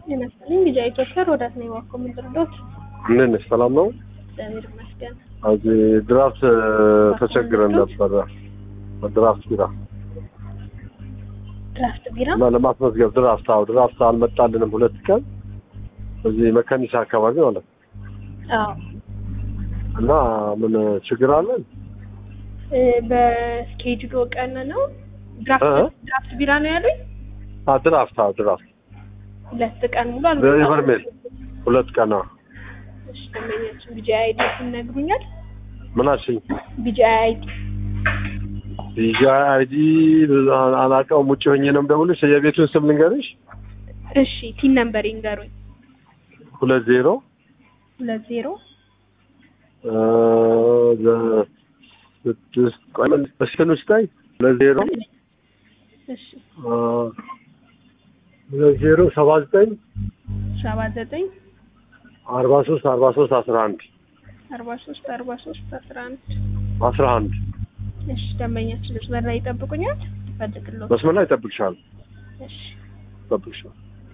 ይመስልኝ ልጅ ኢትዮጵያ ወዳት ነው ወርቆ ምንድርዶት ምን ሰላም ነው? እግዚአብሔር ይመስገን። እዚህ ድራፍት ተቸግረን ነበር። ድራፍት ቢራ ለማስመዝገብ ድራፍት አልመጣልንም 2 ቀን እዚህ መካኒሳ አካባቢ ማለት አዎ። እና ምን ችግር አለ? በስኬጁሉ ቀን ነው ድራፍት ቢራ ነው ያሉኝ? ድራፍት 2 ቀን ሙሉ በርሜል 2 ቀን ነው። እሺ ተመኛችሁ ቢጂአይዲ ነግሩኛል? ምናችን ቢጂአይዲ አላውቀውም። ውጭ ሆኜ ነው የምደውልሽ። የቤቱን ስም ልንገርሽ? እሺ ቲን ነምበር ይንገሩኝ። 20 6 ቆይ እስከ ውስጣይ 20 እሺ 2079 43 11 እሺ ደንበኛችን መስመር ላይ ይጠብቁኛል። ፈልግልዎት። መስመር ላይ ይጠብቅሻል። እሺ ይጠብቅሻል።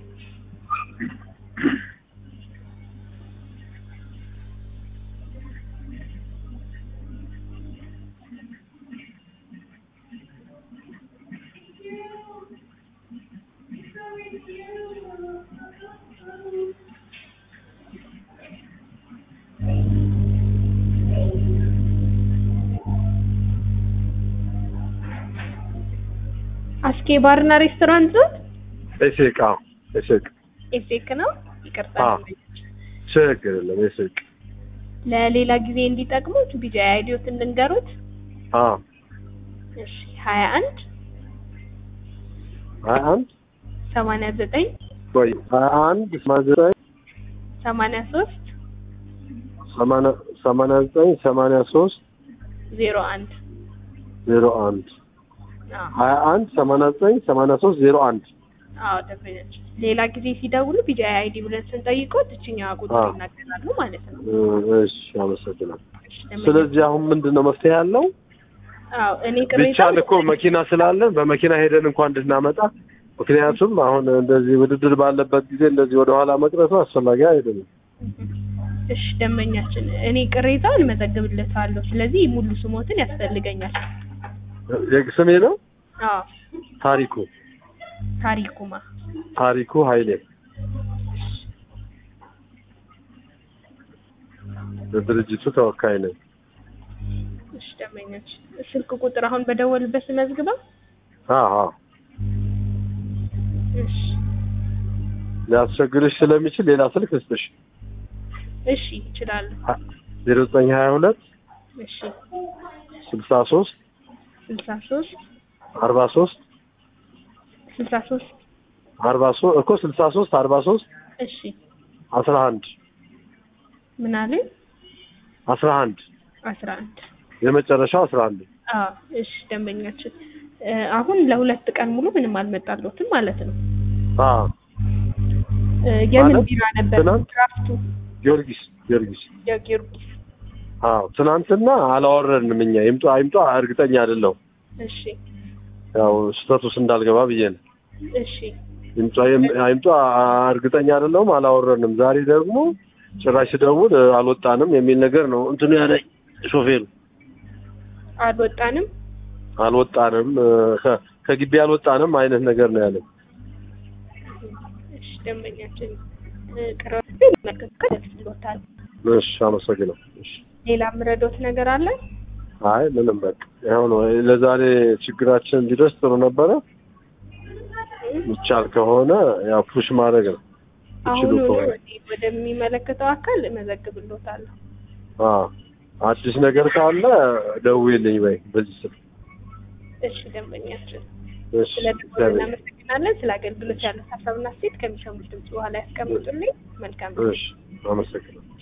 አስኬ ባርና ሬስቶራንት ነው? ኤሴክ ነው። ይቅርታ ችግር የለም። ኤሴክ ለሌላ ጊዜ እንዲጠቅሙት ቢጂአይዲዎትን ልንገሩት። እሺ 21 89 ቆይ 21 89 83 83 01 21 83 አዎ ደንበኛች ሌላ ጊዜ ሲደውሉ ቢጂአይዲ ብለን ስንጠይቀው እችኛዋ ቁጥር ይናገራሉ ማለት ነው። እሺ አመሰግናለሁ። ስለዚህ አሁን ምንድነው መፍትሄ ያለው? አዎ እኔ ቅሬታ ብቻ እኮ መኪና ስላለ በመኪና ሄደን እንኳን እንድናመጣ፣ ምክንያቱም አሁን እንደዚህ ውድድር ባለበት ጊዜ እንደዚህ ወደ ኋላ መቅረቱ አስፈላጊ አይደለም። እሺ ደንበኛችን እኔ ቅሬታውን መዘግብለታለሁ። ስለዚህ ሙሉ ስሞትን ያስፈልገኛል። የስሜ ነው? አዎ ታሪኩ ኃይሌ ለድርጅቱ ተወካይ ነኝ። እሺ ደንበኛችን ስልክ ቁጥር አሁን በደወልበት መዝግበው? እሺ ሊያስቸግርሽ ስለሚችል ሌላ ስልክ ልስጥሽ? እሺ ይችላል። 0922 እሺ 63 43 እኮ 63 43 እሺ 11 ምን አለ? 11 የመጨረሻው 11። እሺ ደንበኛችን አሁን ለ2 ቀን ሙሉ ምንም አልመጣልዎትም ማለት ነው? የምን ቢራ ነበር ድራፍቱ? ጊዮርጊስ። ትናንትና አላወረድንም እኛ። ይምጣ እርግጠኛ አይደለሁም። እሺ ያው ስታቱስ እንዳልገባ ብዬ ነው። እሺ ይምጣ እርግጠኛ አይደለሁም፣ አላወረድንም። ዛሬ ደግሞ ጭራሽ ደውል አልወጣንም የሚል ነገር ነው እንትኑ ያለኝ ሾፌሩ። አልወጣንም ከግቢ አልወጣንም አይነት ነገር ነው ያለኝ። እሺ ደንበኛችን ቅሬታ መከከለታል። እሺ አመሰግናለሁ። እሺ ሌላ ምረዶት ነገር አለ? አይ ምንም በቃ ያው ነው። ለዛሬ ችግራችን እንዲደርስ ጥሩ ነበረ። ይቻል ከሆነ ያው ፑሽ ማድረግ ነው። አሁን ወደሚመለከተው አካል መዘግብልዎታለሁ። አዲስ ነገር ካለ ደውይልኝ ወይ በዚህ ስልክ። እሺ ደንበኛችን እሺ እናመሰግናለን። ስለ አገልግሎት ያለው ሀሳብና አስተያየት ከሚሰሙት ድምጽ በኋላ ያስቀምጡልኝ። መልካም። እሺ አመሰግናለሁ።